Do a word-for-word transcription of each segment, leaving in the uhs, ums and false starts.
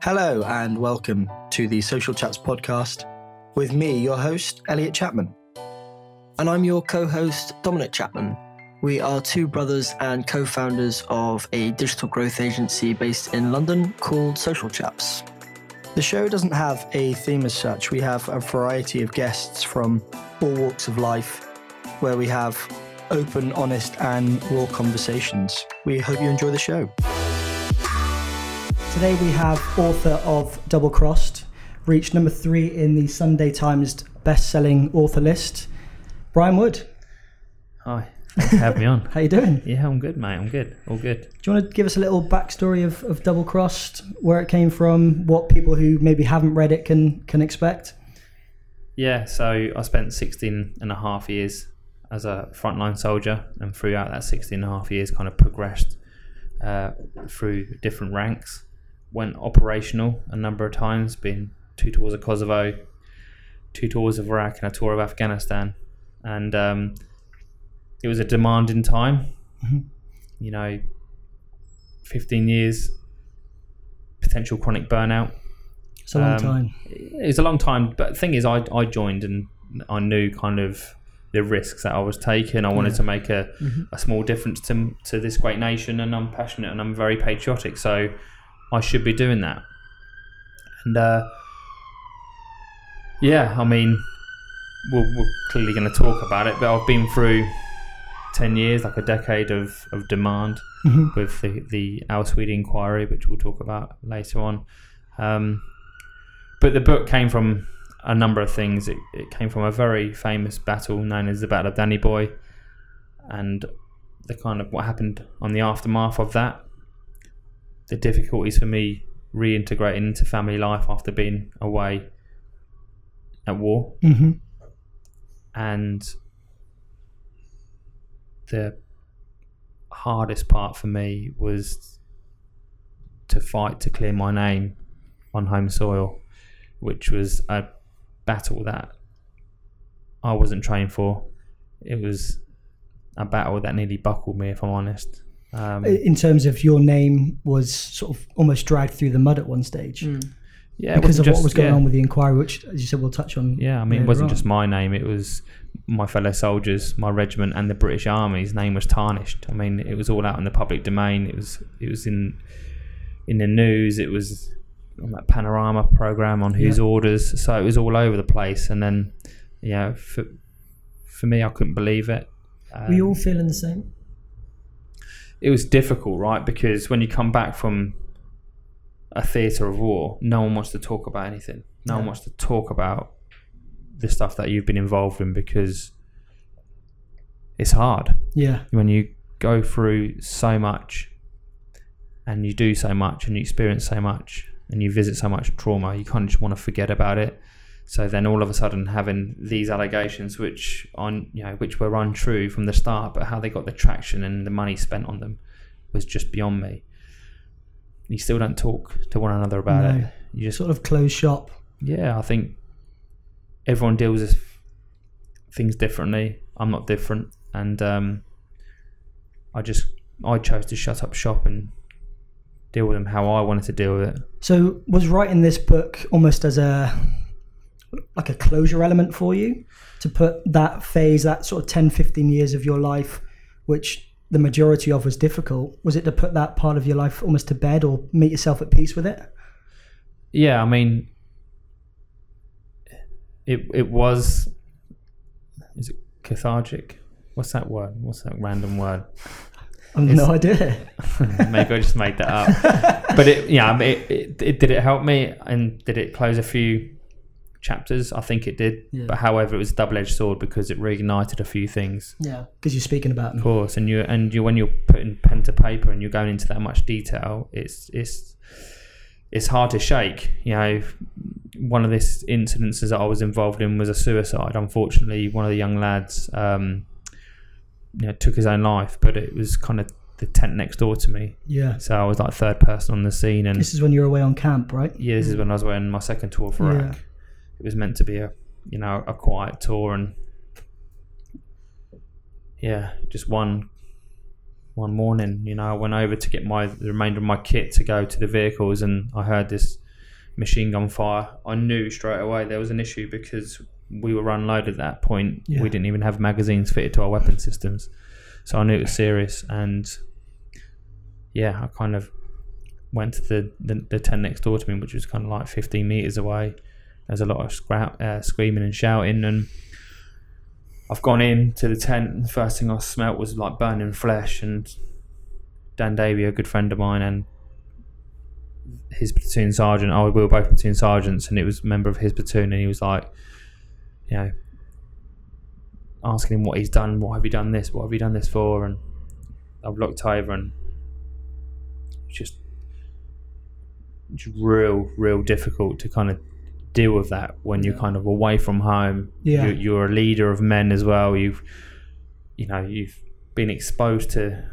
Hello and welcome to the Social Chats podcast with me, your host, Elliot Chapman. And I'm your co-host, Dominic Chapman. We are two brothers and co-founders of a digital growth agency based in London called Social Chaps. The show doesn't have a theme as such. We have a variety of guests from all walks of life where we have open, honest and raw conversations. We hope you enjoy the show. Today we have author of Double Crossed, reached number three in the Sunday Times best-selling author list, Brian Wood. Hi, thanks for having me on. How you doing? Yeah, I'm good, mate. I'm good. All good. Do you want to give us a little backstory of, of Double Crossed, where it came from, what people who maybe haven't read it can can expect? Yeah, so I spent sixteen and a half years as a frontline soldier, and throughout that sixteen and a half years kind of progressed uh, through different ranks. Went operational a number of times, been two tours of Kosovo, two tours of Iraq and a tour of Afghanistan. And um, it was a demanding time, mm-hmm. you know, fifteen years, potential chronic burnout. It's a long um, time. It's a long time, but the thing is, I, I joined and I knew kind of the risks that I was taking. I wanted yeah. to make a, mm-hmm. a small difference to to this great nation, and I'm passionate and I'm very patriotic, so I should be doing that. And uh, yeah, I mean, we're, we're clearly going to talk about it, but I've been through ten years, like a decade of, of demand mm-hmm. with the, the Al Sweeney inquiry, which we'll talk about later on. Um, but the book came from a number of things. It, it came from a very famous battle known as the Battle of Danny Boy, and the kind of what happened on the aftermath of that. The difficulties for me reintegrating into family life after being away at war. Mm-hmm. And the hardest part for me was to fight to clear my name on home soil, which was a battle that I wasn't trained for. It was a battle that nearly buckled me, if I'm honest. Um, in terms of your name was sort of almost dragged through the mud at one stage. Mm. Yeah, because of just, what was going yeah. on with the inquiry, which, as you said, we'll touch on. Yeah, I mean, it wasn't on. just my name. It was my fellow soldiers, my regiment, and the British Army's name was tarnished. I mean, it was all out in the public domain. It was it was in in the news. It was on that Panorama program on Whose yeah. Orders. So it was all over the place. And then, yeah, for, for me, I couldn't believe it. Um, Were you all feeling the same? It was difficult, right? Because when you come back from a theatre of war, no one wants to talk about anything. No yeah. one wants to talk about the stuff that you've been involved in, because it's hard. Yeah. When you go through so much and you do so much and you experience so much and you visit so much trauma, you kind of just want to forget about it. So then all of a sudden having these allegations which on you know which were untrue from the start, but how they got the traction and the money spent on them was just beyond me. You still don't talk to one another about no. it. You just sort of close shop. Yeah, I think everyone deals with things differently. I'm not different, and um, I just I chose to shut up shop and deal with them how I wanted to deal with it. So was writing this book almost as a like a closure element for you, to put that phase, that sort of ten, fifteen years of your life, which the majority of was difficult, was it to put that part of your life almost to bed or make yourself at peace with it? Yeah, I mean, it it was, is it cathartic? What's that word? What's that random word? I've no idea. Maybe I just made that up. But it, yeah, it, it, it did it help me, and did it close a few chapters? I think it did. Yeah. But however, it was a double-edged sword because it reignited a few things. Yeah, because you're speaking about them. Of course, and you and you when you're putting pen to paper and you're going into that much detail, it's it's it's hard to shake. You know, one of these incidences that I was involved in was a suicide. Unfortunately, one of the young lads, um, you know, took his own life, but it was kind of the tent next door to me. Yeah. So I was like third person on the scene, and this is when you were away on camp, right? Yeah, this is when I was away on my second tour for Iraq. Yeah. It was meant to be a, you know, a quiet tour, and yeah, just one one morning, you know, I went over to get my the remainder of my kit to go to the vehicles, and I heard this machine gun fire, I knew straight away there was an issue because we were unloaded at that point. Yeah. We didn't even have magazines fitted to our weapon systems. So I knew it was serious. And yeah, I kind of went to the, the, the tent next door to me, which was kind of like fifteen metres away. There's a lot of scra- uh, screaming and shouting, and I've gone in to the tent, and the first thing I smelt was like burning flesh. And Dan Davey, a good friend of mine, and his platoon sergeant, oh, we were both platoon sergeants, and it was a member of his platoon, and he was like, you know, asking him what he's done, what have you done this, what have you done this for? And I've looked over, and it's just, it's real, real difficult to kind of deal with that when you're kind of away from home. Yeah. You're, you're a leader of men as well. You've, you know, you've been exposed to,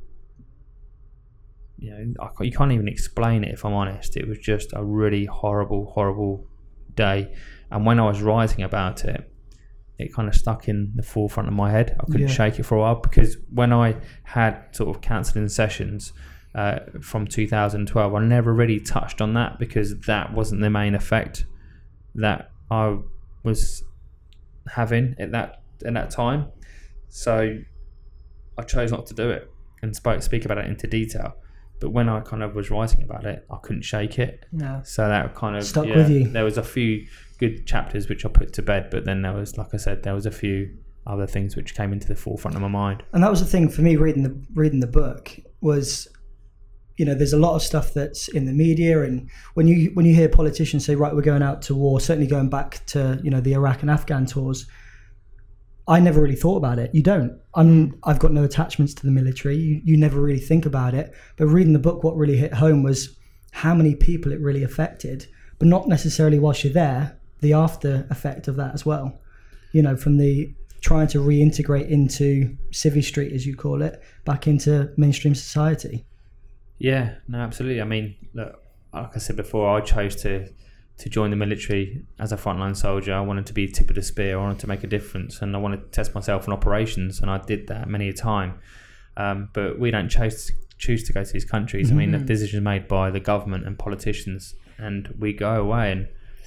you know, I, you can't even explain it, if I'm honest. It was just a really horrible, horrible day. And when I was writing about it, it kind of stuck in the forefront of my head. I couldn't yeah. shake it for a while, because when I had sort of counselling sessions uh, from two thousand twelve, I never really touched on that, because that wasn't the main effect that I was having at that at that time. So I chose not to do it and spoke, speak about it into detail. But when I kind of was writing about it, I couldn't shake it. No. So that kind of stuck yeah, with you. There was a few good chapters which I put to bed, but then there was, like I said, there was a few other things which came into the forefront of my mind. And that was the thing for me reading the reading the book was, you know, there's a lot of stuff that's in the media, and when you when you hear politicians say, right, we're going out to war, certainly going back to, you know, the Iraq and Afghan tours, I never really thought about it. You don't. I'm, I've got no attachments to the military. You, you never really think about it. But reading the book, what really hit home was how many people it really affected, but not necessarily whilst you're there, the after effect of that as well. You know, from the trying to reintegrate into Civvy Street, as you call it, back into mainstream society. Yeah, no, absolutely. I mean, look, like I said before, I chose to to join the military as a frontline soldier. I wanted to be tip of the spear. I wanted to make a difference, and I wanted to test myself in operations, and I did that many a time. Um, but we don't choose choose to go to these countries. Mm-hmm. I mean, the decisions made by the government and politicians, and we go away, and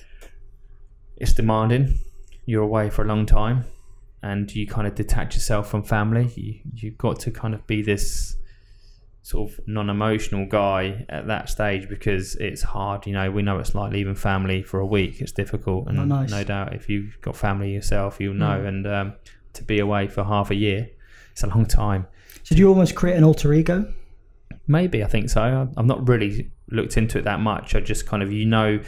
it's demanding. You're away for a long time, and you kind of detach yourself from family. You, you've got to kind of be this sort of non-emotional guy at that stage, because it's hard. You know, we know it's like leaving family for a week. It's difficult, and oh, nice. No doubt if you've got family yourself, you'll know. Mm. And um, to be away for half a year, it's a long time. So do you almost create an alter ego? Maybe, I think so. I've not really looked into it that much. I just kind of, you know,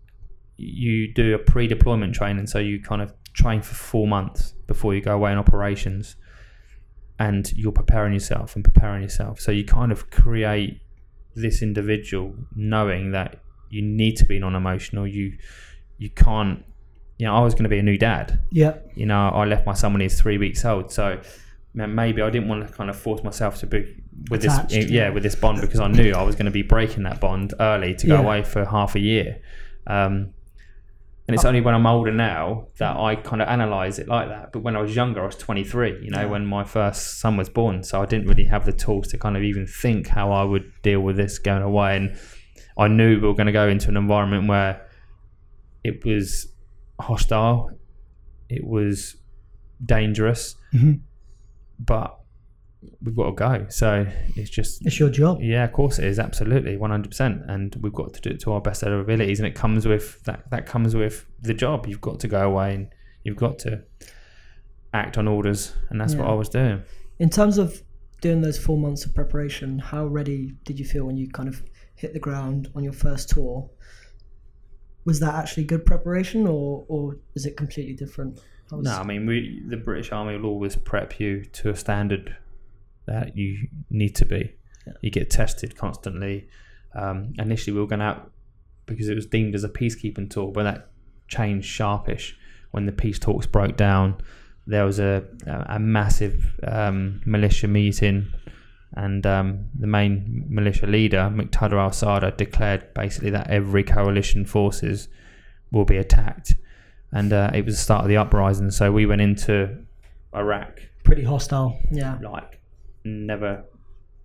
you do a pre-deployment training, so you kind of train for four months before you go away in operations. And you're preparing yourself and preparing yourself. So you kind of create this individual knowing that you need to be non-emotional. You you can't, you know, I was going to be a new dad. Yeah. You know, I left my son when he was three weeks old. So maybe I didn't want to kind of force myself to be with Attached, this, yeah, with this bond, because I knew I was going to be breaking that bond early to go yeah. away for half a year. Um, And it's only when I'm older now that I kind of analyse it like that. But when I was younger, I was twenty-three, you know, yeah. when my first son was born. So I didn't really have the tools to kind of even think how I would deal with this going away. And I knew we were going to go into an environment where it was hostile, it was dangerous, mm-hmm. but we've got to go. So it's just, it's your job. Yeah, of course it is, absolutely, one hundred percent. And we've got to do it to our best of our abilities, and it comes with that that comes with the job. You've got to go away and you've got to act on orders, and that's yeah. what I was doing. In terms of doing those four months of preparation, how ready did you feel when you kind of hit the ground on your first tour? Was that actually good preparation, or or is it completely different? Was... No, I mean, we the British Army will always prep you to a standard that you need to be. Yeah. You get tested constantly. Um, initially we were going out because it was deemed as a peacekeeping tour, but that changed sharpish when the peace talks broke down. There was a, a massive um, militia meeting, and um, the main militia leader, Muqtada al-Sadr, declared basically that every coalition forces will be attacked. And uh, it was the start of the uprising, so we went into Iraq. Pretty hostile. Yeah. Like, never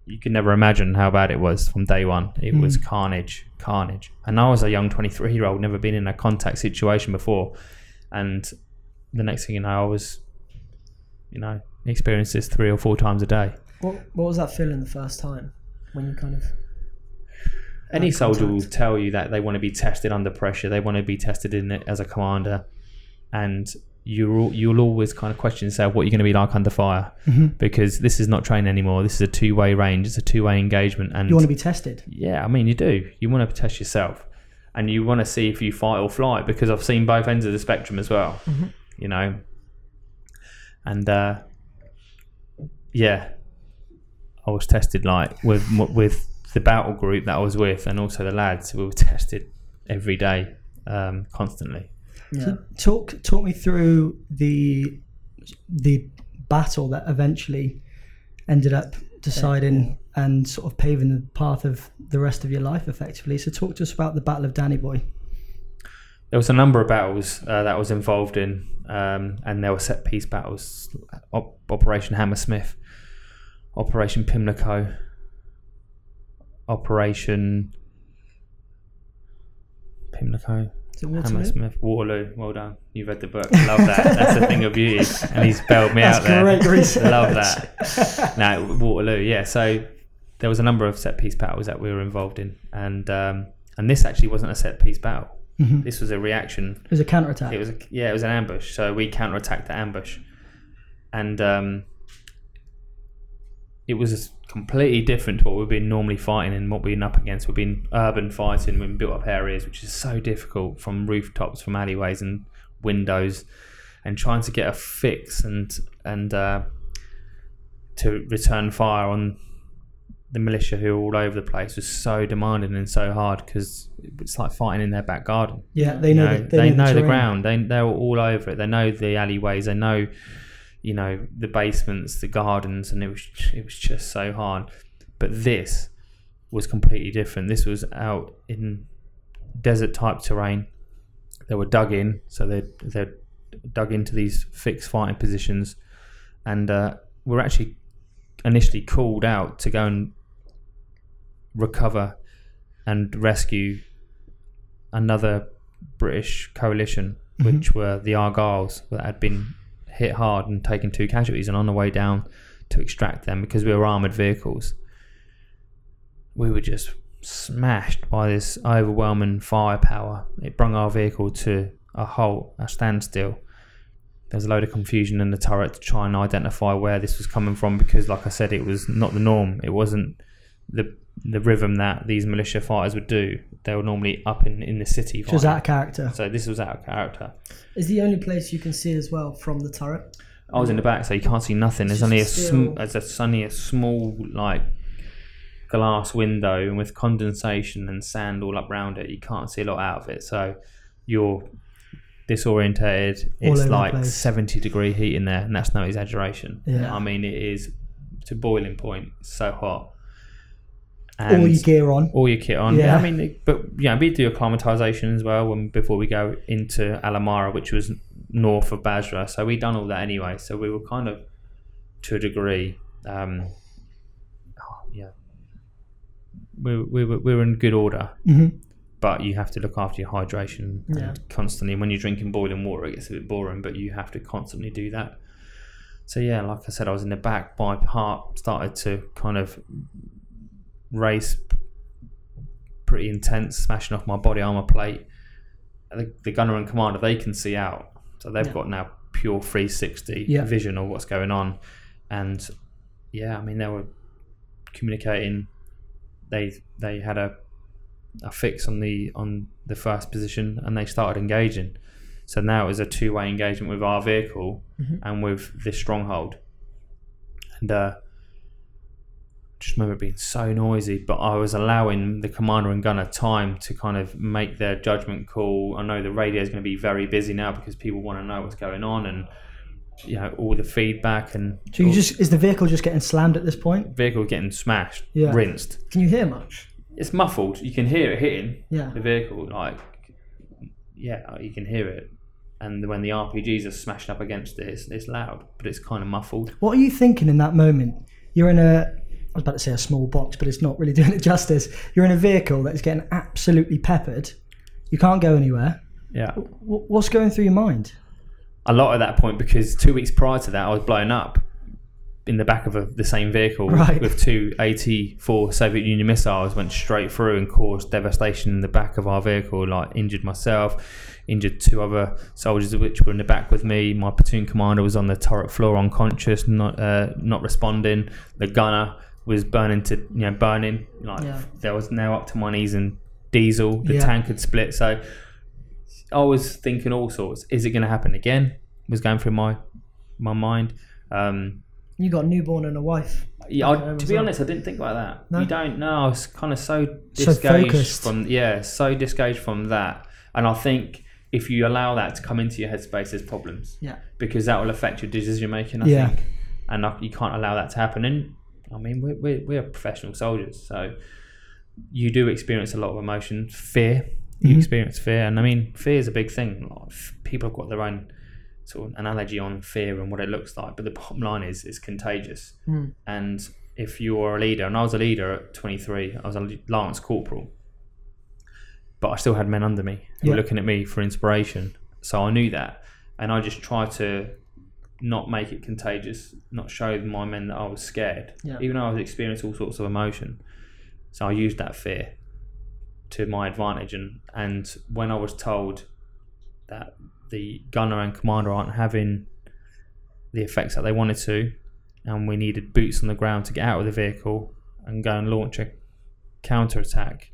you could never imagine how bad it was from day one. It mm. was carnage, carnage. And I was a young twenty-three year old, never been in a contact situation before. And the next thing you know, I was, you know, experienced this three or four times a day. What What was that feeling the first time when you kind of... Any soldier will tell you that they want to be tested under pressure. They want to be tested in it as a commander. And you'll, you'll always kind of question yourself, what are you going to be like under fire? Mm-hmm. Because this is not training anymore. This is a two-way range. It's a two-way engagement. And you want to be tested. Yeah, I mean, you do. You want to test yourself. And you want to see if you fight or flight, because I've seen both ends of the spectrum as well. Mm-hmm. You know? And, uh, yeah, I was tested like with with... the battle group that I was with, and also the lads, we were tested every day, um, constantly. Yeah. So talk talk me through the the battle that eventually ended up deciding yeah. and sort of paving the path of the rest of your life, effectively. So talk to us about the Battle of Danny Boy. There was a number of battles uh, that I was involved in, um, and there were set piece battles: Op- Operation Hammersmith, Operation Pimlico, Operation Pimlico, Hammersmith, Waterloo. Well done. You've read the book. Love that. That's a thing of beauty. And he's spelled me That's out there. Great research. Love that. No, Waterloo. Yeah. So there was a number of set piece battles that we were involved in, and um, and this actually wasn't a set piece battle. Mm-hmm. This was a reaction. It was a counterattack. It was a, yeah. It was an ambush. So we counterattacked the ambush, and um, it was completely different to what we've been normally fighting and what we've been up against. We've been urban fighting, we've been built up areas, which is so difficult, from rooftops, from alleyways and windows, and trying to get a fix and and uh, to return fire on the militia who are all over the place was so demanding and so hard, because it's like fighting in their back garden. Yeah, they know, you know the, they, they know, know the, the ground. They they're all over it. They know the alleyways. They know, you know, the basements, the gardens, and it was it was just so hard. But this was completely different. This was out in desert type terrain. They were dug in, so they they dug into these fixed fighting positions, and uh, were actually initially called out to go and recover and rescue another British coalition, mm-hmm. which were the Argylls, that had been hit hard and taken two casualties, and on the way down to extract them, because we were armoured vehicles, we were just smashed by this overwhelming firepower. It brought our vehicle to a halt, a standstill. There's a load of confusion in the turret to try and identify where this was coming from, because, like I said, it was not the norm. It wasn't the the rhythm that these militia fighters would do. They were normally up in, in the city. Which was out of character. So this was out of character. Is the only place you can see as well from the turret? I was in the back, so you can't see nothing. There's only a sm- there's only a small like glass window, and with condensation and sand all up around it, you can't see a lot out of it. So you're disorientated. It's like seventy degree heat in there, and that's no exaggeration. Yeah. I mean, it is to boiling point. It's so hot. And all your gear on, all your kit on. Yeah, yeah I mean, but yeah, we do acclimatization as well when before we go into Alamara, which was north of Basra. So we done all that anyway. So we were kind of, to a degree, um, oh, yeah, we we were we were in good order. Mm-hmm. But you have to look after your hydration yeah. and constantly. When you're drinking boiling water, it gets a bit boring, but you have to constantly do that. So yeah, like I said, I was in the back. My heart started to kind of race pretty intense, smashing off my body armor plate. The, the gunner and commander, they can see out, so they've yeah. got now pure three sixty yeah. vision of what's going on. And yeah, I mean, they were communicating. They they had a a fix on the on the first position, and they started engaging. So now it was a two-way engagement with our vehicle mm-hmm. and with this stronghold. And uh just remember it being so noisy, but I was allowing the commander and gunner time to kind of make their judgment call. I know the radio is going to be very busy now because people want to know what's going on, and you know, all the feedback. And so you just is the vehicle just getting slammed at this point? Vehicle getting smashed, yeah. rinsed. Can you hear much? It's muffled. You can hear it hitting yeah. the vehicle, like yeah, you can hear it. And when the R P Gs are smashing up against it, it's, it's loud, but it's kind of muffled. What are you thinking in that moment? You're in a I was about to say a small box, but it's not really doing it justice. You're in a vehicle that's getting absolutely peppered. You can't go anywhere. Yeah. W- what's going through your mind? A lot at that point, because two weeks prior to that, I was blown up in the back of a, the same vehicle right. with two eighty-four Soviet Union missiles, went straight through and caused devastation in the back of our vehicle, like injured myself, injured two other soldiers which were in the back with me. My platoon commander was on the turret floor unconscious, not uh, not responding. The gunner was burning to, you know, burning. Like Yeah. there was now up to my knees in diesel. The Yeah. tank had split. So I was thinking all sorts. Is it going to happen again? Was going through my my mind. Um, You got a newborn and a wife. yeah, I, Okay, to be so- honest, I didn't think about that. No? You don't know. I was kind of so So disengaged focused. from yeah, so disengaged from that. And I think if you allow that to come into your headspace, there's problems Yeah. because that will affect your decision making. I Yeah. think, and I, you can't allow that to happen. And I mean, we're we're, we're professional soldiers, so you do experience a lot of emotion, fear. You Mhm. experience fear, and I mean, fear is a big thing. Like, f- people have got their own sort of analogy on fear and what it looks like, but the bottom line is it's contagious. Mm. And if you are a leader, and I was a leader at twenty-three, I was a Lance Corporal, but I still had men under me who Yeah. were looking at me for inspiration. So I knew that, and I just tried to not make it contagious, not show my men that I was scared, Yeah. even though I was experiencing all sorts of emotion. So I used that fear to my advantage, and, and when I was told that the gunner and commander aren't having the effects that they wanted to, and we needed boots on the ground to get out of the vehicle and go and launch a counter-attack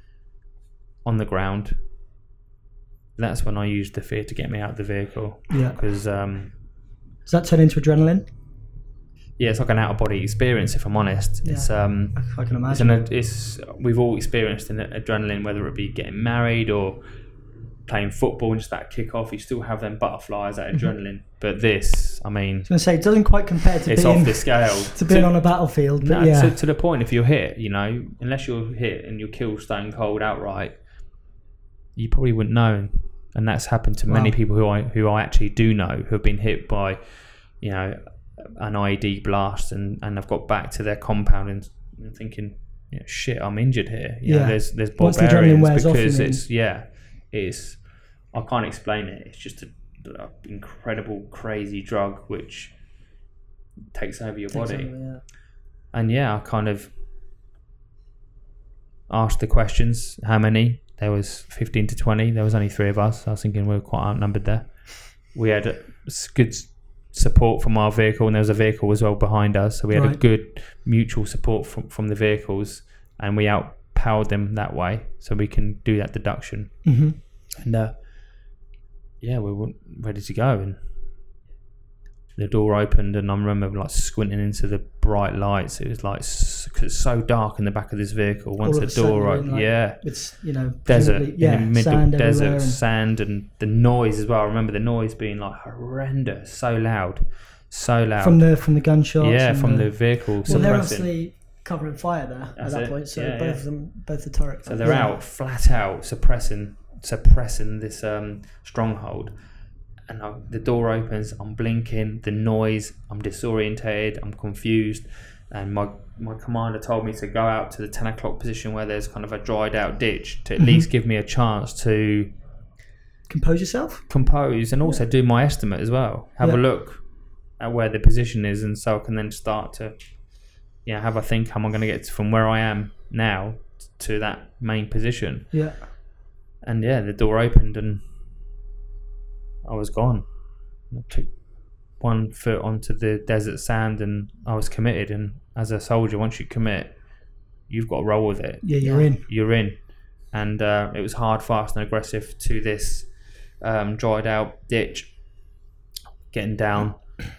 on the ground, that's when I used the fear to get me out of the vehicle. Yeah. Because um, Does that turn into adrenaline? yeah, it's like an out-of-body experience, if I'm honest. Yeah. It's um, I can it's imagine. an it's we've all experienced an adrenaline, whether it be getting married or playing football and just that kick off. You still have them butterflies, that adrenaline. But this, I mean, I was going to say, it doesn't quite compare to it's being, off the scale. to being on a battlefield, but No, yeah. to, to the point, if you're hit, you know, unless you're hit and you're killed stone cold outright, you probably wouldn't know. And that's happened to many Wow. people who I who I actually do know who have been hit by, you know, an I E D blast and, and have got back to their compound and, and thinking, you know, shit, I'm injured here. You Yeah. know, there's there's Once the adrenaline barbarians wears off, you because mean? it's yeah, it's I can't explain it. It's just a, a incredible, crazy drug which takes over your Takes body. over, yeah. And yeah, I kind of asked the questions. How many? There was fifteen to twenty. There was only three of us. I was thinking we were quite outnumbered there. We had uh, s- good s- support from our vehicle, and there was a vehicle as well behind us. So we had a Right. good mutual support from, from the vehicles, and we outpowered them that way. So we can do that deduction. hmm And uh, yeah, we were ready to go, and the door opened, and I remember like squinting into the bright lights. It was like s- 'cause it's so dark in the back of this vehicle. Once All the of a sudden door you're in, opened, like, yeah, It's, you know, desert presumably- yeah, in the middle, sand desert, everywhere and- sand, and the noise as well. I remember the noise being like horrendous, so loud, so loud. from the from the gunshots. yeah, and from the, vehicle Well, they're suppressing. obviously covering fire there at That's that it. point. So Yeah, both yeah. of them, both the turrets. So they're Yeah. out, flat out, suppressing, suppressing this um, stronghold. And I, the door opens. I'm blinking. The noise. I'm disorientated. I'm confused. And my my commander told me to go out to the ten o'clock position where there's kind of a dried out ditch to at Mhm. least give me a chance to Compose yourself. compose and also do my estimate as well. Have a Yeah. look at where the position is, and so I can then start to, you know, have a think. How am I going to get from where I am now to that main position? Yeah. And yeah, the door opened and I was gone. I took one foot onto the desert sand and I was committed. And as a soldier, once you commit, you've got to roll with it. Yeah, you're Yeah. in. You're in. And uh, it was hard, fast and aggressive to this um, dried out ditch. Getting down.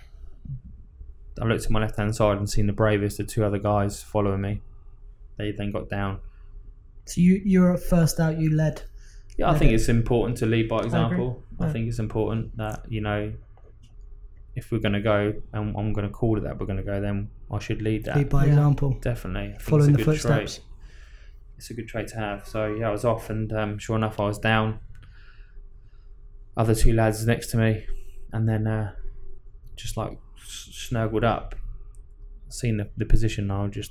I looked to my left hand side and seen the bravest of two other guys following me. They then got down. So you you were first out. You led. Yeah, I Led think it. it's important to lead by example. I, Yeah. think it's important that, you know, if we're going to go and I'm going to call it that we're going to go, then I should lead that. Lead by Yeah. example. Definitely. I think Following the it's a good footsteps. trait. It's a good trait to have. So yeah, I was off, and um, sure enough, I was down. Other two lads next to me, and then uh, just like s- snuggled up. Seen the, the position, I just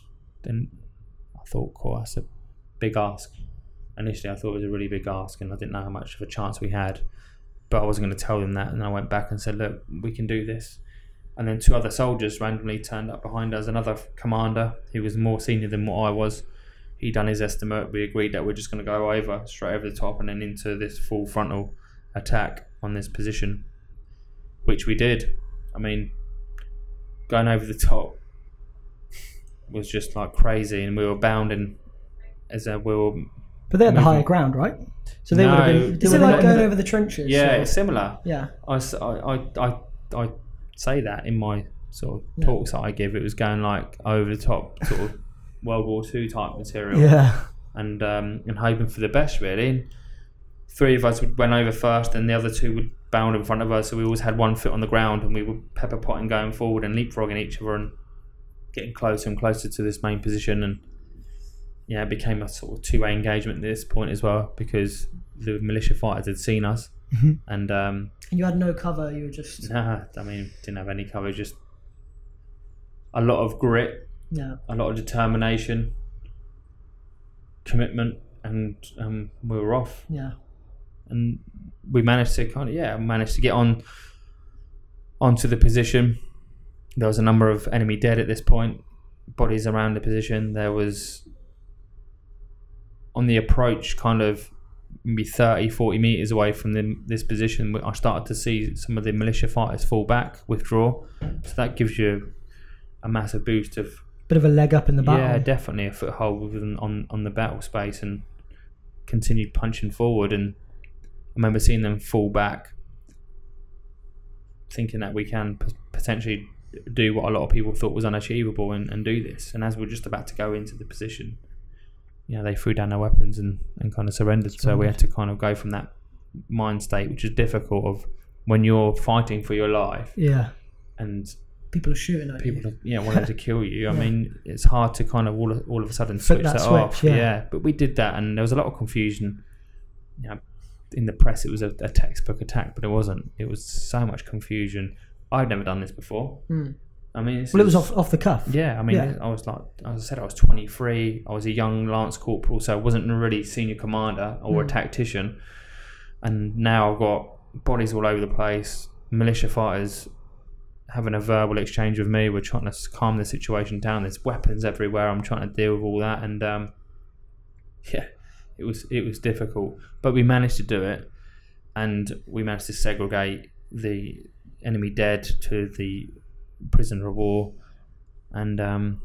then I thought, cool, that's a big ask. Initially, I thought it was a really big ask, and I didn't know how much of a chance we had. But I wasn't going to tell them that, and I went back and said, look, we can do this. And then two other soldiers randomly turned up behind us. Another commander who was more senior than what I was. He done his estimate. We agreed that we're just going to go over, straight over the top, and then into this full frontal attack on this position, which we did. I mean, going over the top was just like crazy, and we were bounding as a, we were. But they're at the moving. higher ground, right? So they No. would have been. Is they it would like have going been- over the trenches? Yeah, or- it's similar. yeah. I, s- I, I, I, I say that in my sort of Yeah. talks that I give. It was going like over the top, sort of World War Two type material, Yeah. and um, and hoping for the best really. And three of us would went over first, and the other two would bound in front of us. So we always had one foot on the ground, and we were pepper potting going forward and leapfrogging each other and getting closer and closer to this main position. And yeah, it became a sort of two-way engagement at this point as well, because the militia fighters had seen us, Mhm. and um, And you had no cover. You were just nah, I mean, didn't have any cover. Just a lot of grit, yeah. a lot of determination, commitment, and um, we were off. Yeah. And we managed to kind of yeah managed to get on onto the position. There was a number of enemy dead at this point, bodies around the position. There was on the approach, kind of maybe thirty, forty meters away from the, this position, I started to see some of the militia fighters fall back, withdraw. So that gives you a massive boost of Bit of a leg up in the battle. yeah, definitely a foothold within, on on the battle space, and continued punching forward. And I remember seeing them fall back, thinking that we can p- potentially do what a lot of people thought was unachievable and, and do this. And as we're just about to go into the position, you know, they threw down their weapons and, and kind of surrendered. So we had to kind of go from that mind state, which is difficult, of when you're fighting for your life Yeah. and People are shooting at people you. are, you know, wanting to kill you. I Yeah. mean, it's hard to kind of all of, all of a sudden Flip switch that that, switch, off. yeah. But we did that, and there was a lot of confusion. You know, in the press, it was a, a textbook attack, but it wasn't. It was so much confusion. I'd never done this before. Mm. I mean, this Well, it was is- off off the cuff. Yeah, I mean, Yeah. I was like, as I said, I was twenty-three. I was a young lance corporal, so I wasn't really senior commander or a Mm. tactician. And now I've got bodies all over the place, militia fighters having a verbal exchange with me. We're trying to calm the situation down. There's weapons everywhere. I'm trying to deal with all that, and um, yeah, it was it was difficult, but we managed to do it, and we managed to segregate the enemy dead to the prisoner of war. And um,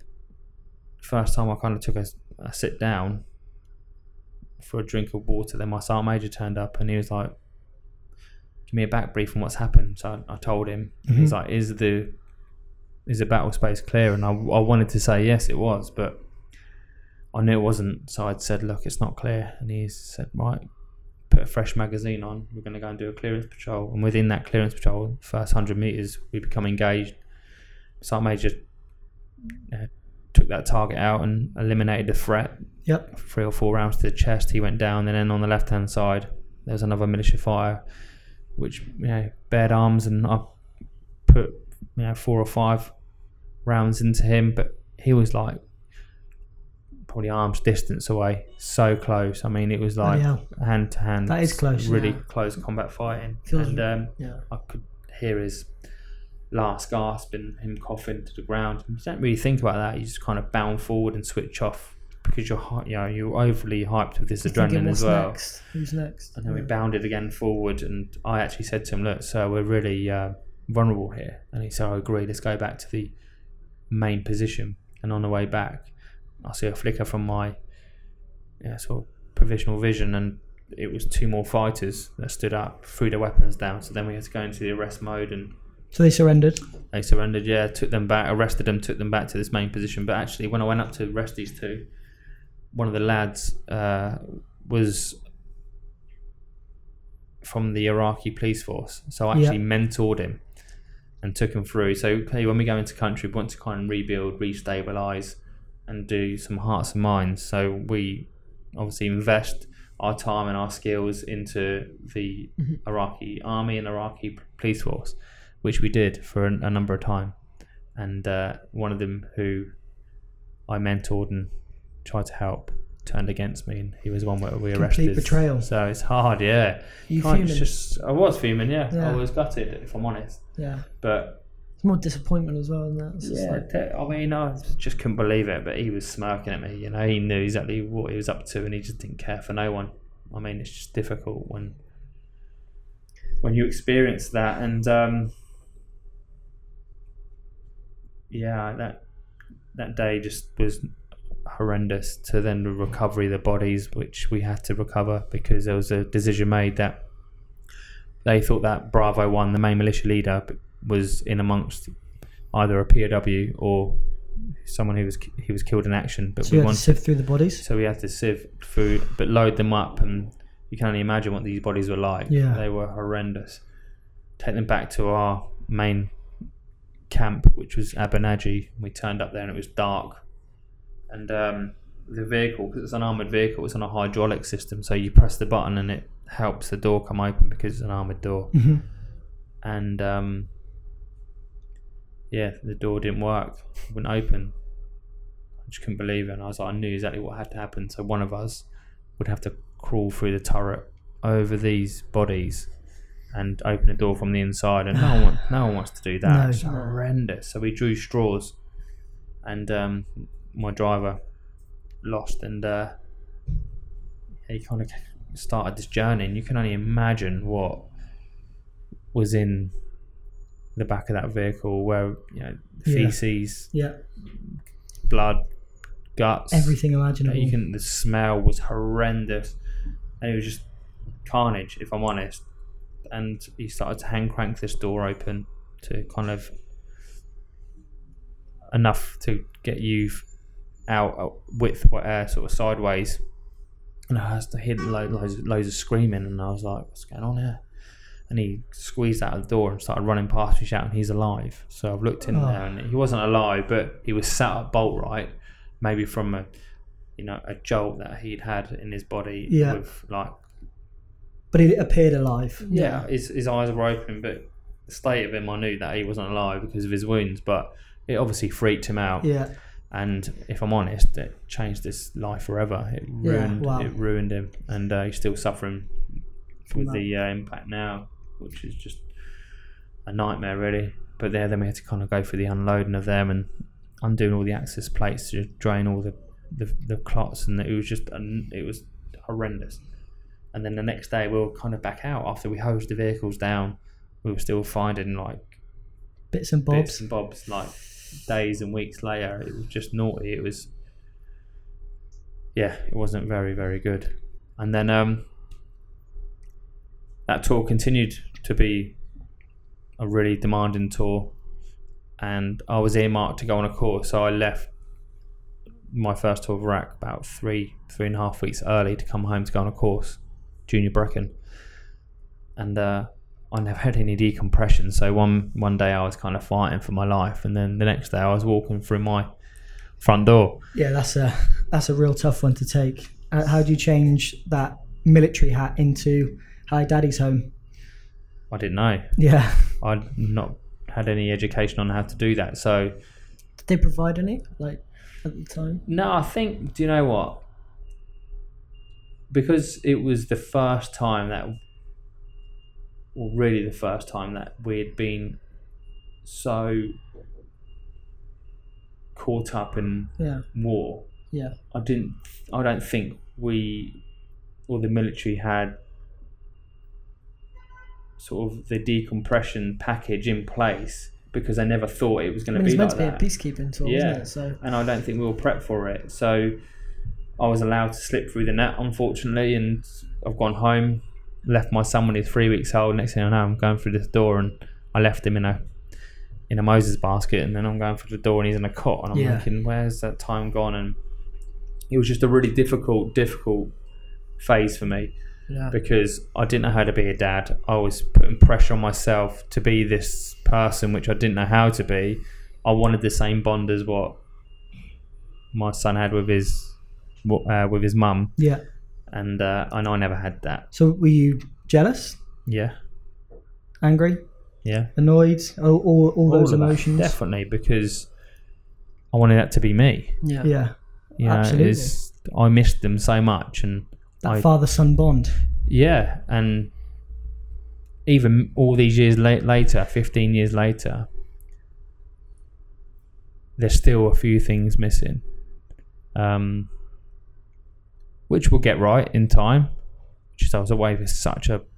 first time I kind of took a, a sit down for a drink of water, then my sergeant major turned up, and he was like, give me a back brief on what's happened. So I, I told him. Mhm. He's like, is the is the battle space clear? And I, I wanted to say yes, it was, but I knew it wasn't. So I'd said, look, it's not clear. And he said, right, put a fresh magazine on. We're going to go and do a clearance patrol. And within that clearance patrol, first one hundred metres, we become engaged. Sergeant Major uh, took that target out and eliminated the threat. Yep. Three or four rounds to the chest, he went down. And then on the left-hand side, there was another militia fire, which, you know, bared arms, and I put, you know, four or five rounds into him, but he was like probably arm's distance away, so close. I mean, it was like Bloody hell. hand to hand. That is close, really yeah. close combat fighting. Feels- and um, Yeah. I could hear his last gasp and him coughing to the ground. You don't really think about that. You just kind of bound forward and switch off because you're, hy- you know, you're overly hyped with this You're thinking, adrenaline what's as well. next? Who's next? And then we Yeah. bounded again forward, and I actually said to him, look, sir, we're really uh, vulnerable here. And he said, I agree, let's go back to the main position. And on the way back, I see a flicker from my yeah, sort of provisional vision, and it was two more fighters that stood up, threw their weapons down. So then we had to go into the arrest mode, and So they surrendered. they surrendered, yeah, took them back, arrested them, took them back to this main position. But actually, when I went up to arrest these two, one of the lads uh, was from the Iraqi police force. So I actually Yeah. mentored him and took him through. So okay, when we go into country, we want to kind of rebuild, restabilise, and do some hearts and minds. So we obviously invest our time and our skills into the Mhm. Iraqi army and Iraqi police force, which we did for a, a number of time. And uh, one of them who I mentored and tried to help turned against me, and he was one where we Complete arrested. betrayal. So it's hard, yeah. You Can't fuming? just, I was fuming, yeah. Yeah. I was gutted, if I'm honest. Yeah. But It's more disappointment as well, isn't it? It's just yeah, like, te- I mean, I just couldn't believe it. But he was smirking at me. You know, he knew exactly what he was up to, and he just didn't care for no one. I mean, it's just difficult when when you experience that, and um, yeah, that that day just was horrendous. To then the recovery of the bodies, which we had to recover because there was a decision made that they thought that Bravo One, the main militia leader, was in amongst either a P O W or someone who was he was killed in action. But So we you had to wanted, sift through the bodies? so we had to sieve food, but load them up, and you can only imagine what these bodies were like. Yeah. They were horrendous. Take them back to our main camp, which was Abernaji. We turned up there and it was dark, and um, the vehicle, because it's an armoured vehicle, it's on a hydraulic system, so you press the button and it helps the door come open because it's an armoured door. Mm-hmm. And um, yeah, the door didn't work, it wouldn't open. I just couldn't believe it, and I was like, I knew exactly what had to happen. So one of us would have to crawl through the turret over these bodies and open the door from the inside, and no one, want, no one wants to do that. No. It's horrendous. So we drew straws, and um, my driver lost, and uh, he kind of started this journey, and you can only imagine what was in the back of that vehicle, where you know feces, Yeah. blood, guts, Everything imaginable. you can. The smell was horrendous, and it was just carnage, if I'm honest. And he started to hand crank this door open to kind of enough to get you out, out width, uh, sort of sideways. And I was to hear lo- loads, loads of screaming, and I was like, "What's going on here?" And he squeezed out of the door and started running past me, shouting, "He's alive!" So I've looked in Oh. there, and he wasn't alive, but he was sat up bolt right, maybe from a, you know, a jolt that he'd had in his body. Yeah. With like, But he appeared alive. yeah, his his eyes were open, but the state of him, I knew that he wasn't alive because of his wounds. But it obviously freaked him out. Yeah. And if I'm honest, it changed his life forever. It ruined, wow. it ruined him, and uh, he's still suffering From with that. the uh, impact now, which is just a nightmare, really. But there, then we had to kind of go through the unloading of them and undoing all the access plates to drain all the, the, the clots, and it was just it was horrendous. And then the next day, we were kind of back out after we hosed the vehicles down. We were still finding like Bits and bobs. bits and bobs, like days and weeks later. It was just naughty. It was, yeah, it wasn't very, very good. And then um, that tour continued to be a really demanding tour, and I was earmarked to go on a course. So I left my first tour of Iraq about three, three and a half weeks early to come home to go on a course, Junior Brecon. And uh, I never had any decompression, so one one day I was kind of fighting for my life, and then the next day I was walking through my front door. Yeah, that's a that's a real tough one to take. Uh, how do you change that military hat into "Hi, Daddy's home"? I didn't know. Yeah. I'd not had any education on how to do that. So did they provide any, like, at the time? no, I think, do you know what? Because it was the first time that, well, really the first time that we had been so caught up in Yeah. war. Yeah. I didn't. I don't think we, or the military, had sort of the decompression package in place, because they never thought it was I going to mean, it's be meant like to be that. a peacekeeping tour, Yeah. isn't it? So And I don't think we were prepped for it. So I was allowed to slip through the net, unfortunately, and I've gone home, left my son when he was three weeks old. Next thing I know, I'm going through this door, and I left him in a in a Moses basket, and then I'm going through the door, and he's in a cot, and I'm Yeah. thinking, where's that time gone? And it was just a really difficult, difficult phase for me, yeah. because I didn't know how to be a dad. I was putting pressure on myself to be this person, which I didn't know how to be. I wanted the same bond as what my son had with his uh, with his mum, Yeah. and uh, and I never had that. So were you jealous, Yeah, angry, yeah, annoyed, all all, all those All of that, emotions? definitely, because I wanted that to be me. Yeah. Yeah. You know, Absolutely. it's, I missed them so much, and That I, father-son bond. yeah, and even all these years late, later, fifteen years later, there's still a few things missing, um, which we'll get right in time. Just I was away for such a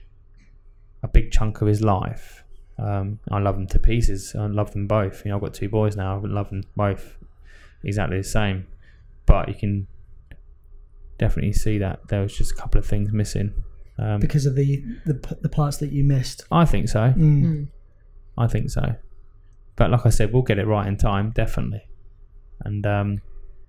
a big chunk of his life. Um, I love them to pieces. I love them both. You know, I've got two boys now. I love them both exactly the same. But you can definitely see that there was just a couple of things missing. Um, Because of the, the the parts that you missed. I think so. Mm. Mm. I think so. But like I said, we'll get it right in time, definitely. And um,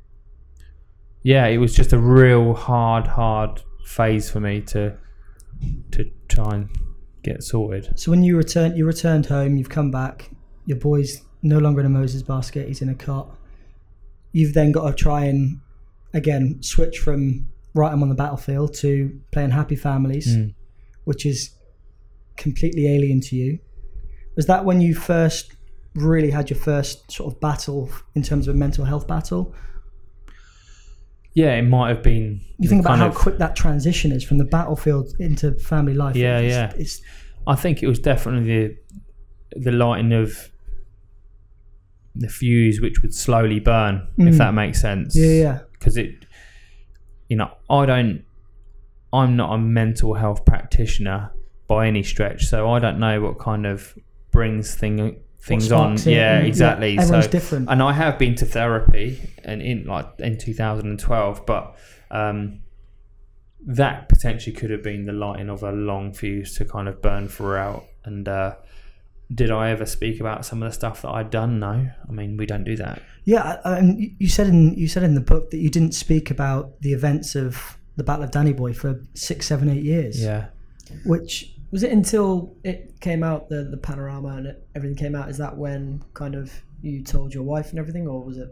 yeah, it was just a real hard, hard phase for me to to try and get sorted. So when you returned, you returned home. You've come back. Your boy's no longer in a Moses basket. He's in a cot. You've then got to try and again switch from right, I'm on the battlefield to playing Happy Families, Mm. which is completely alien to you. Was that when you first really had your first sort of battle in terms of a mental health battle? Yeah, it might have been. You think about kind how of, quick that transition is from the battlefield into family life. Yeah, it's, yeah. It's, I think it was definitely the the lighting of the fuse, which would slowly burn, Mm. if that makes sense. yeah, yeah. Because it, you know, I don't, I'm not a mental health practitioner by any stretch, so I don't know what kind of brings thing things on. sparks it, Yeah, and- exactly. yeah, everyone's so, different. and I have been to therapy, and in like in two thousand twelve, but um, that potentially could have been the lighting of a long fuse to kind of burn throughout. And uh, did I ever speak about some of the stuff that I'd done? No. I mean, we don't do that. Yeah, and you- you said in you said in the book that you didn't speak about the events of the Battle of Danny Boy for six, seven, eight years. Yeah. Which Was it until it came out, the the panorama and it, everything came out? Is that when kind of you told your wife and everything, or was it?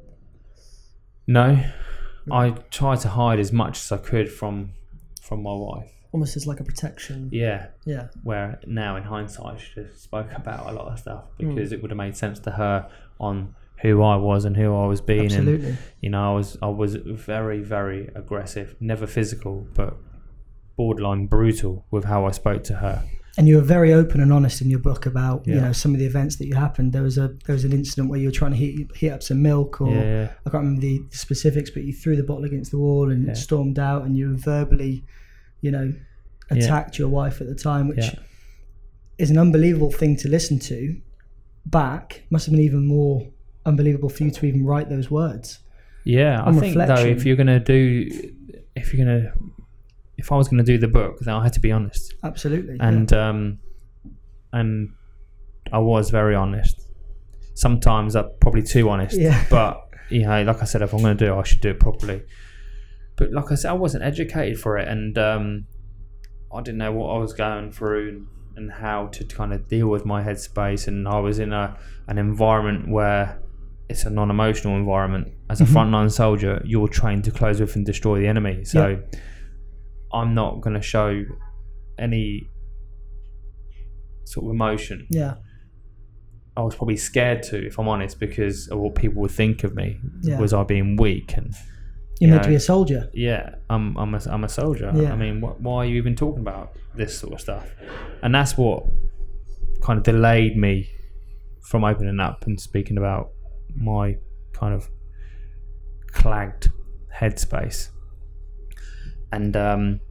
No, I tried to hide as much as I could from from my wife. Almost as like a protection. Yeah, Yeah. where now in hindsight I should have spoke about a lot of stuff because it would have made sense to her on who I was and who I was being. absolutely. And, you know, I was I was very, very aggressive, never physical, but borderline brutal with how I spoke to her. And you were very open and honest in your book about you Yeah. know some of the events that you happened. There was a there was an incident where you were trying to heat heat up some milk, or Yeah, yeah. I can't remember the specifics, but you threw the bottle against the wall and Yeah. stormed out, and you verbally, you know, attacked your wife at the time, which Yeah. is an unbelievable thing to listen to. Back must have been even more unbelievable for you to even write those words. Yeah, I On think though, reflection. if you're gonna do, if you're gonna, if I was gonna do the book, then I had to be honest. Absolutely. and um, and I was very honest. Sometimes I'm probably too honest, Yeah. but you know, like I said, if I'm going to do it, I should do it properly. But like I said, I wasn't educated for it, and um, I didn't know what I was going through and, and how to kind of deal with my headspace. And I was in a an environment where it's a non-emotional environment. As a Mhm. frontline soldier, you're trained to close with and destroy the enemy. So Yeah. I'm not going to show any sort of emotion. Yeah. I was probably scared to, if I'm honest, because of what people would think of me. Yeah. Was I being weak? And You're you meant to know, be a soldier. yeah, I'm I'm a, I'm a soldier. Yeah. I mean, wh- why are you even talking about this sort of stuff? And that's what kind of delayed me from opening up and speaking about my kind of clagged headspace. And um,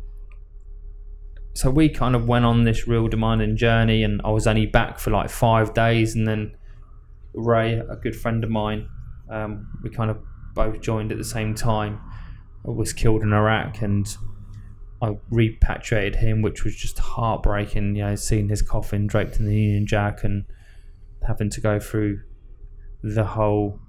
so we kind of went on this real demanding journey, and I was only back for like five days, and then Ray, a good friend of mine, um, we kind of both joined at the same time, was killed in Iraq, and I repatriated him, which was just heartbreaking, you know, seeing his coffin draped in the Union Jack and having to go through the whole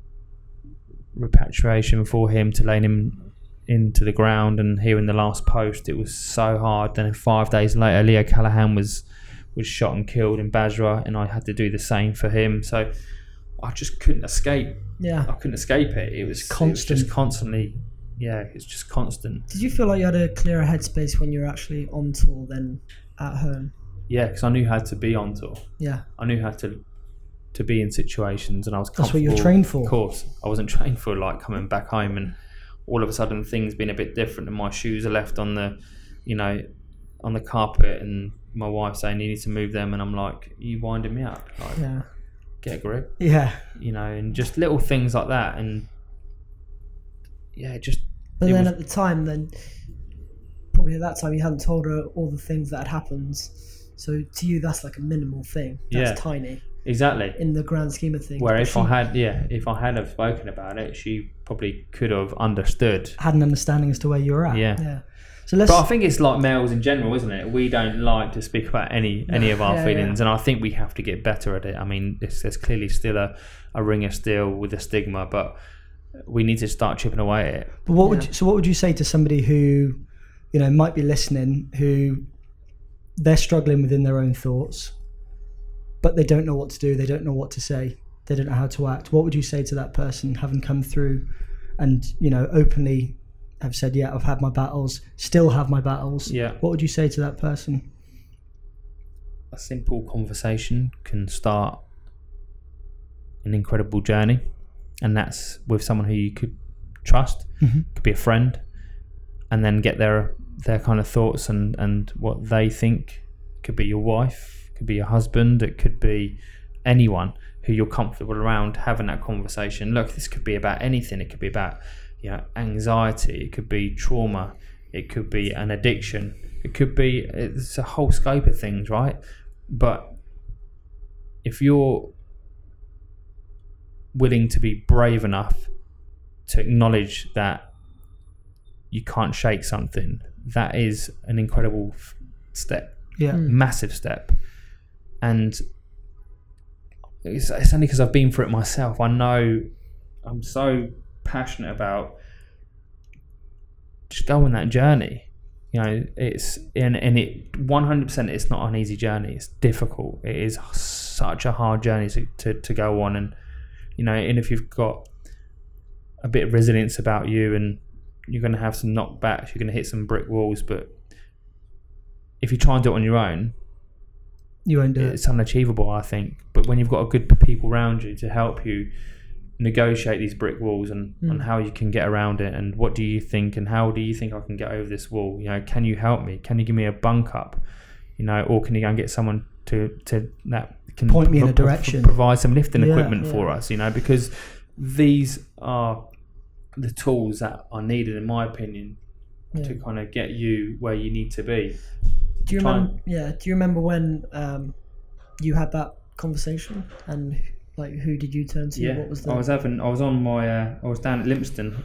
repatriation for him to lay him into the ground and hearing the last post. It was so hard. Then five days later, Leo Callahan was was shot and killed in Basra, and I had to do the same for him. So I just couldn't escape. Yeah. I couldn't escape it. It was Constant. It was just constantly. Yeah, it's just constant. Did you feel like you had a clearer headspace when you were actually on tour than at home? Yeah, because I knew how to be on tour. Yeah. I knew how to to be in situations, and I was That's what comfortable. you're trained for. Of course, I wasn't trained for like coming back home and all of a sudden things being a bit different, and my shoes are left on the, you know, on the carpet, and my wife saying you need to move them, and I'm like, are you winding me up? Like, Yeah. get a grip. Yeah. You know, and just little things like that, and yeah, just. But it then was- at the time, then probably at that time you hadn't told her all the things that had happened. So to you, that's like a minimal thing. That's Yeah. tiny exactly. in the grand scheme of things. Where But if she- I had, yeah, if I had have spoken about it, she probably could have understood. Had an understanding as to where you were at. Yeah. yeah, So let's. But I think it's like males in general, isn't it? We don't like to speak about any any of our Yeah, feelings, and I think we have to get better at it. I mean, it's, there's clearly still a, a ring of steel with a stigma, but we need to start chipping away at it. But what would Yeah. you, so what would you say to somebody who, you know, might be listening, who they're struggling within their own thoughts, but they don't know what to do, they don't know what to say, they don't know how to act. What would you say to that person, having come through and, you know, openly have said, yeah, I've had my battles, still have my battles. Yeah. What would you say to that person? A simple conversation can start an incredible journey, and that's with someone who you could trust. Mhm. Could be a friend, and then get their their kind of thoughts and and what they think. Could be your wife, could be your husband, it could be anyone who you're comfortable around having that conversation. Look, this could be about anything. It could be about, you know, anxiety, it could be trauma, it could be an addiction, it could be, it's a whole scope of things, right? But if you're willing to be brave enough to acknowledge that you can't shake something, that is an incredible f- step, Yeah. Mm. massive step. And it's, it's only because I've been through it myself. I know I'm so passionate about just going that journey. You know, it's and, and it one hundred percent it's not an easy journey. It's difficult. It is such a hard journey to, to, to go on. And you know, and if you've got a bit of resilience about you, and you're going to have some knockbacks, you're going to hit some brick walls, but if you try and do it on your own, You won't do it. it's unachievable, I think. But when you've got a good people around you to help you negotiate these brick walls and, Mm. and how you can get around it, and what do you think, and how do you think I can get over this wall? You know, can you help me? Can you give me a bunk up? You know, or can you go and get someone to to that can Point me in a pro- pro- direction. provide some lifting Yeah, equipment yeah. for us? You know, because these are the tools that are needed, in my opinion, Yeah. to kind of get you where you need to be. Do you Try and- remember? Yeah. Do you remember when um, you had that conversation, and like who did you turn to? Yeah, What was the? I was having. I was on my. Uh, I was down at Limpston,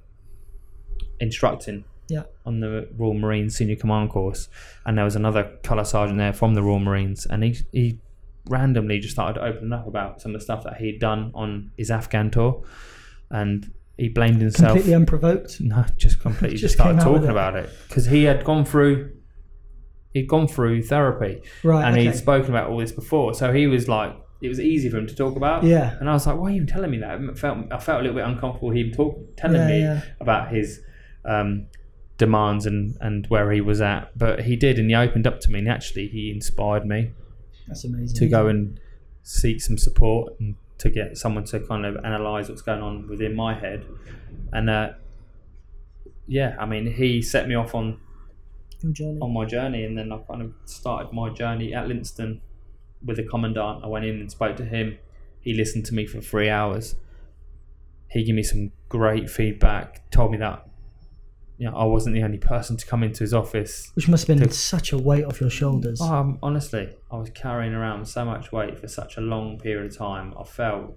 instructing. Yeah. On the Royal Marines Senior Command course, and there was another colour sergeant there from the Royal Marines, and he he randomly just started opening up about some of the stuff that he'd done on his Afghan tour, and he blamed himself. Completely unprovoked. No, just completely Just just started came out with talking it. about it because he had gone through. He'd gone through therapy, Right. and okay. he'd spoken about all this before, so he was like, it was easy for him to talk about. Yeah. And I was like, why are you telling me that? I felt I felt a little bit uncomfortable him talk, telling Yeah, me yeah. about his um, demands and, and where he was at. But he did, and he opened up to me, and actually he inspired me That's amazing. to go and seek some support and to get someone to kind of analyse what's going on within my head. And uh, yeah, I mean, he set me off on Your journey. on my journey, and then I kind of started my journey at Linston with the commandant. I went in and spoke to him. He listened to me for three hours. He gave me some great feedback, told me that, you know, I wasn't the only person to come into his office. Which must have been to- such a weight off your shoulders. Um, honestly, I was carrying around so much weight for such a long period of time. I felt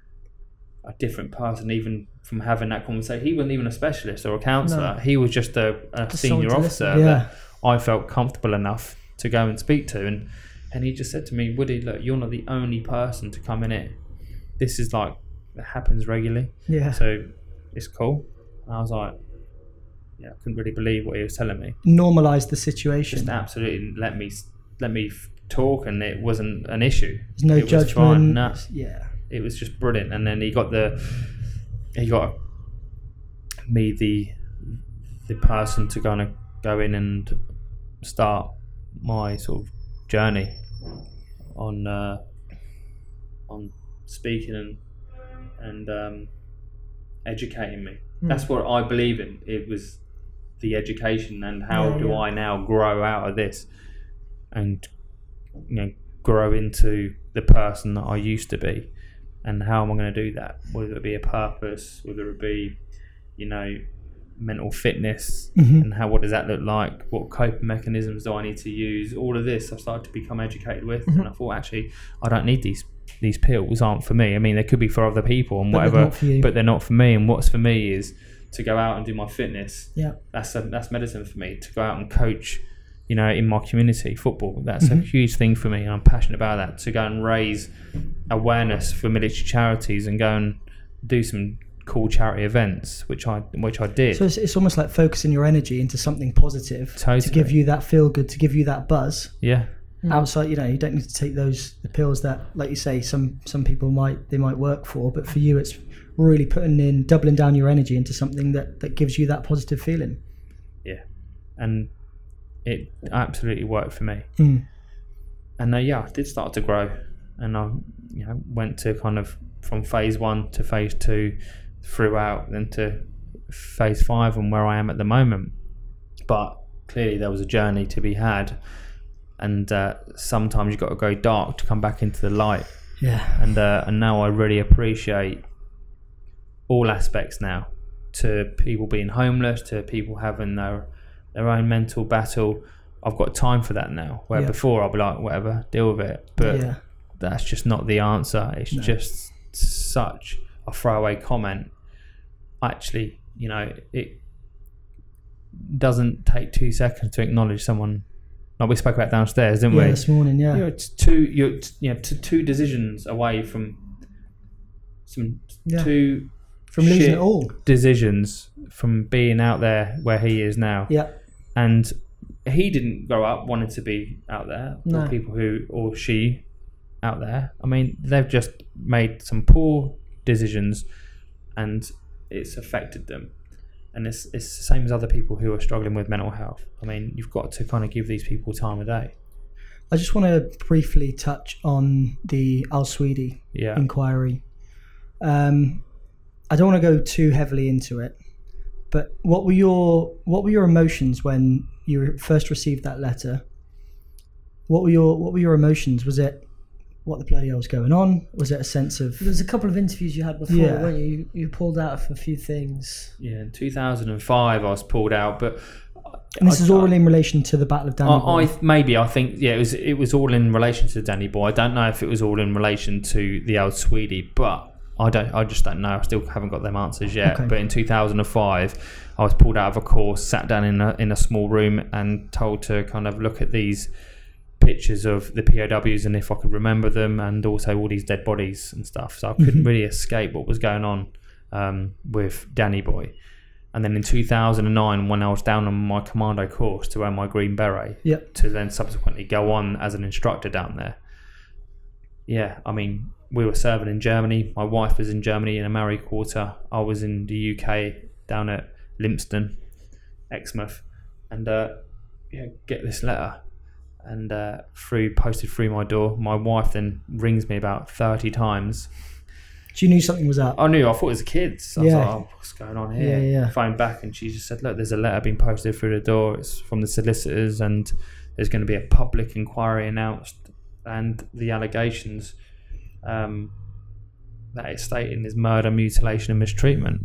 a different person, even from having that conversation. He wasn't even a specialist or a counsellor. No. He was just a, a Just senior someone to officer listen. Yeah. that I felt comfortable enough to go and speak to. And, and he just said to me, Woody, look, you're not the only person to come in here. This is like, it happens regularly. Yeah. So it's cool. And I was like, yeah, I couldn't really believe what he was telling me. Normalise the situation. Just absolutely let me let me f- talk, and it wasn't an issue. There's no it was judgment. fine. No, Yeah. it was just brilliant. And then he got the he got me the the person to kind of go in and start my sort of journey on uh, on speaking and and um, educating me. Mm. That's what I believe in. It was the education, and how Yeah, do yeah. I now grow out of this and, you know, grow into the person that I used to be, and how am I going to do that? Whether it be a purpose, whether it be, you know, mental fitness, Mhm. and how what does that look like? What coping mechanisms do I need to use? All of this I started to become educated with, Mm-hmm. and I thought, actually, I don't need these. These pills aren't for me. I mean, they could be for other people and But they're whatever, not for you. but they're not for me. And what's for me is to go out and do my fitness. Yeah. That's a, that's medicine for me. To go out and coach, you know, in my community, football. That's Mhm. a huge thing for me, and I'm passionate about that. To go and raise awareness for military charities and go and do some cool charity events, which I which I did. So it's, it's almost like focusing your energy into something positive to Totally. give you that feel good, to give you that buzz. yeah, Outside, you know, you don't need to take those the pills that, like you say, some some people might they might work for, but for you, it's really putting in, doubling down your energy into something that that gives you that positive feeling. yeah, and it absolutely worked for me. Mm. And uh, yeah, I did start to grow, and I, you know, went to kind of from phase one to phase two, throughout, then to phase five, and where I am at the moment. But clearly, there was a journey to be had, and uh, sometimes you've got to go dark to come back into the light. Yeah. And uh, and now I really appreciate all aspects now, to people being homeless, to people having their their own mental battle. I've got time for that now, where Yeah. before I'll be like, whatever, deal with it. But Yeah. that's just not the answer. It's No. just such a throwaway comment. Actually, you know, it doesn't take two seconds to acknowledge someone. Like we spoke about downstairs, didn't Yeah, we? this morning, yeah. You're t- two, you're t- you know, t- two decisions away from some Yeah. two From losing shit it all. decisions from being out there where he is now. Yeah. And he didn't grow up wanting to be out there, No. or people who, or she out there. I mean, they've just made some poor decisions, and it's affected them. And it's it's the same as other people who are struggling with mental health. I mean, you've got to kind of give these people time of day. I just want to briefly touch on the Al Swedi Yeah. inquiry. Um, I don't want to go too heavily into it, but what were your what were your emotions when you first received that letter? What were your what were your emotions? Was it what the bloody hell was going on? Was it a sense of There's a couple of interviews you had before, Yeah. weren't you? you? You pulled out for a few things. Yeah, in two thousand five I was pulled out, but and this I- is all in relation to the Battle of Danny I, Boy. I maybe I think yeah, it was it was all in relation to Danny Boy. I don't know if it was all in relation to the Al Swedi, but I don't. I just don't know. I still haven't got them answers yet. Okay. But in two thousand five, I was pulled out of a course, sat down in a in a small room, and told to kind of look at these pictures of the P O Ws and if I could remember them, and also all these dead bodies and stuff. So I couldn't Mhm. really escape what was going on um, with Danny Boy. And then in two thousand nine, when I was down on my commando course to earn my green beret, Yep. to then subsequently go on as an instructor down there. Yeah, I mean, we were serving in Germany. My wife was in Germany in a Maori quarter. I was in the U K down at Lympston, Exmouth, and uh, yeah, get this letter, and uh, through posted through my door. My wife then rings me about thirty times. She knew something was up. I knew. I thought it was kids. So I was Yeah. like, oh, what's going on here? Yeah, yeah. Phoned back, and she just said, look, there's a letter being posted through the door. It's from the solicitors, and there's going to be a public inquiry announced, and the allegations um, that it's stating is murder, mutilation, and mistreatment.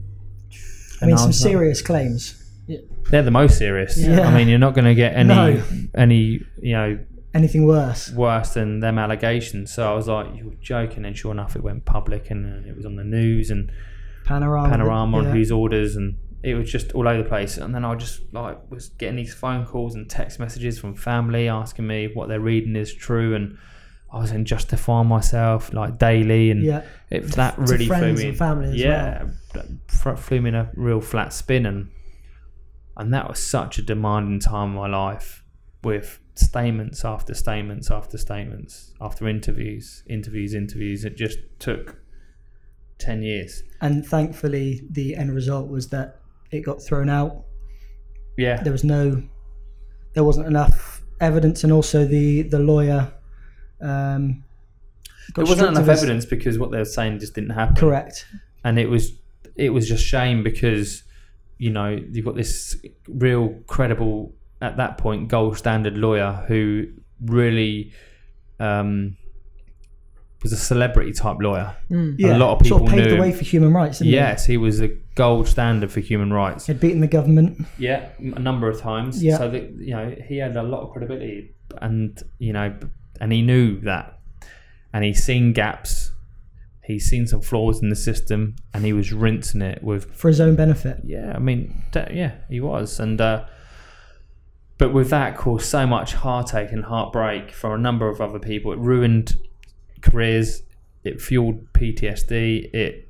I mean, And some was like, serious claims. they're the most serious. Yeah. I mean, you're not going to get any, No. any, you know, Anything worse? worse than them allegations. So I was like, you're joking. And sure enough, it went public, and uh, it was on the news and Panorama. Panorama on yeah. whose orders, and it was just all over the place. And then I just like was getting these phone calls and text messages from family asking me what they're reading is true, and I was in justifying myself like daily, and Yeah. it, that To really friends flew me and family as yeah fl- flew me in a real flat spin, and and that was such a demanding time in my life, with statements after statements after statements after interviews interviews interviews. It just took ten years. And thankfully, the end result was that it got thrown out. Yeah, There was no, there wasn't enough evidence, and also the the lawyer. Um, there wasn't enough evidence because what they were saying just didn't happen. Correct. And it was it was just shame because, you know, you've got this real credible, at that point, gold standard lawyer who really um, was a celebrity type lawyer. Mm. Yeah. A lot of people sort of paved knew the way for human rights, didn't yes, he? he was a gold standard for human rights. He'd beaten the government. Yeah, a number of times. Yeah. So that, you know, he had a lot of credibility, and you know, and he knew that, and he's seen gaps. He's seen some flaws in the system, and he was rinsing it with for his own benefit. Yeah, I mean, yeah, he was, and uh, but with that caused so much heartache and heartbreak for a number of other people. It ruined careers. It fueled P T S D. It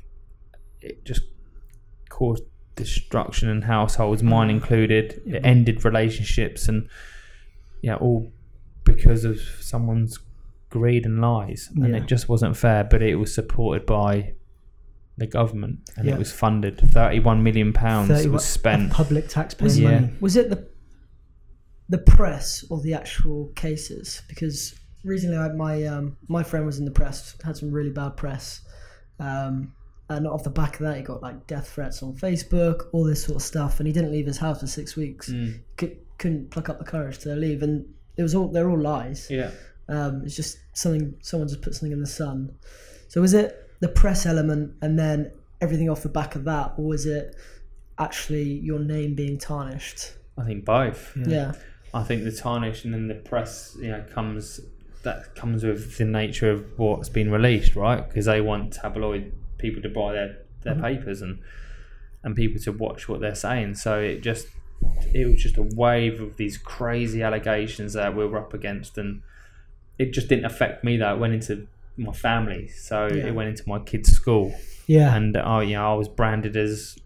it just caused destruction in households, mine included. It ended relationships, and yeah, all because of someone's greed and lies, and yeah. it just wasn't fair. But it was supported by the government, and yeah. it was funded. thirty-one million pounds was spent, public taxpayer yeah. money. Was it the the press or the actual cases? Because recently, I, my um, my friend was in the press, had some really bad press, um, and off the back of that, he got like death threats on Facebook, all this sort of stuff, and he didn't leave his house for six weeks. Mm. Could, couldn't pluck up the courage to leave, and it was all they're all lies. Yeah. Um, it's just something someone just put something in the sun. So was it the press element and then everything off the back of that, or was it actually your name being tarnished? I think both. Yeah. yeah. I think the tarnish and then the press, you know, comes that comes with the nature of what's been released, right? Because they want tabloid people to buy their, their mm-hmm. papers and and people to watch what they're saying. So it just it was just a wave of these crazy allegations that we were up against, and it just didn't affect me though. It went into my family, so yeah. it went into my kids' school. Yeah, and oh, you know, I was branded as,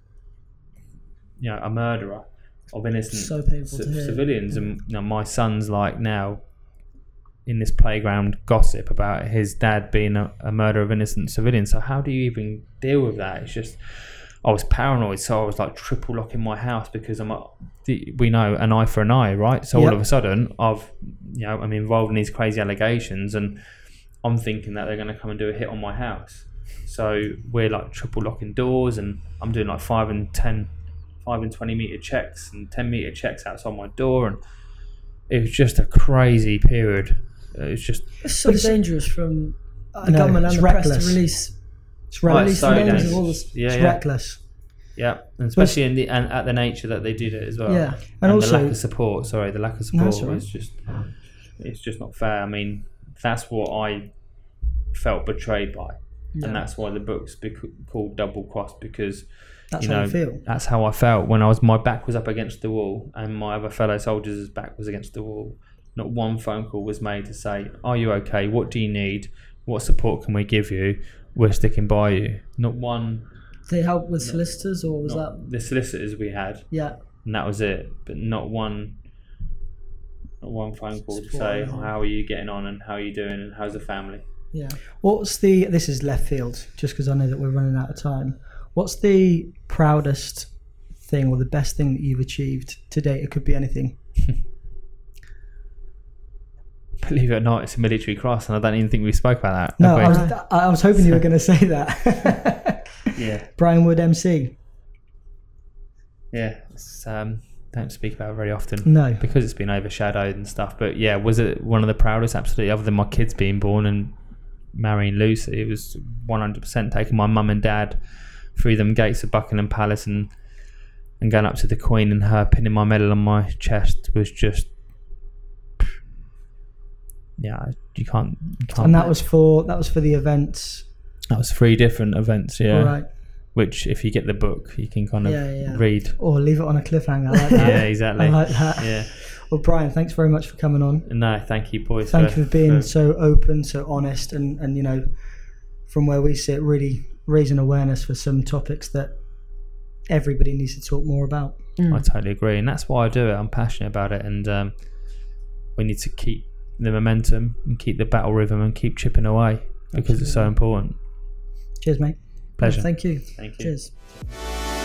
you know, a murderer of innocent so painful c- to hear. civilians, and you know, my son's like now in this playground gossip about his dad being a, a murderer of innocent civilians. So how do you even deal with that? It's just, I was paranoid, so I was like triple locking my house because I'm a, we know an eye for an eye, right? So yep. all of a sudden, I've you know I'm involved in these crazy allegations, and I'm thinking that they're going to come and do a hit on my house. So we're like triple locking doors, and I'm doing like five and ten, five and twenty meter checks and ten meter checks outside my door, and it was just a crazy period. It was just it's so it's, dangerous from the no, government and the reckless. press to release. It's release so names dangerous. of all this. Yeah, it's yeah. reckless. Yeah, and especially in the and at the nature that they did it as well. Yeah, and, and also the lack of support. Sorry, the lack of support no, was just it's just not fair. I mean, that's what I felt betrayed by, yeah. and that's why the book's be called Double Cross, because that's you know how you feel. That's how I felt when I was my back was up against the wall and my other fellow soldiers' back was against the wall. Not one phone call was made to say, "Are you okay? What do you need? What support can we give you? We're sticking by you." Not one. Did they help with solicitors, or was that the solicitors we had? Yeah, and that was it. But not one, not one phone call to say, oh, "How are you getting on? And how are you doing? And how's the family?" Yeah. What's the? This is left field, just because I know that we're running out of time. What's the proudest thing or the best thing that you've achieved to date? It could be anything. Believe it or not, it's a military cross, and I don't even think we spoke about that. No, I was, I was hoping you were going to say that. Yeah. Brian Wood, M C. Yeah, it's, um, don't speak about it very often. No. Because it's been overshadowed and stuff. But yeah, was it one of the proudest? Absolutely. Other than my kids being born and marrying Lucy, it was one hundred percent taking my mum and dad through them gates of Buckingham Palace and and going up to the Queen, and her pinning my medal on my chest was just. Yeah, you can't, you can't. And that was for that was for the events. That was three different events, yeah. All right. Which, if you get the book, you can kind of yeah, yeah. read. Or leave it on a cliffhanger. I like that. Yeah, exactly. I like that. Yeah. Well, Brian, thanks very much for coming on. No, thank you, boys. Thank for, you for being for, so open, so honest, and, and you know, from where we sit, really raising awareness for some topics that everybody needs to talk more about. Mm. I totally agree, and that's why I do it. I'm passionate about it, and um, we need to keep the momentum and keep the battle rhythm and keep chipping away because Absolutely. It's so important. Cheers, mate. Pleasure. Yeah, thank you. Thank you. Cheers.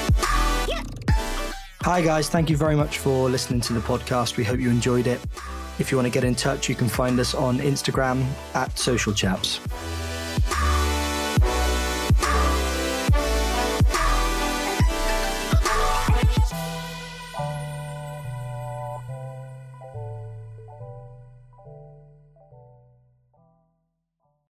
Hi guys, thank you very much for listening to the podcast. We hope you enjoyed it. If you want to get in touch, you can find us on Instagram at Social Chaps.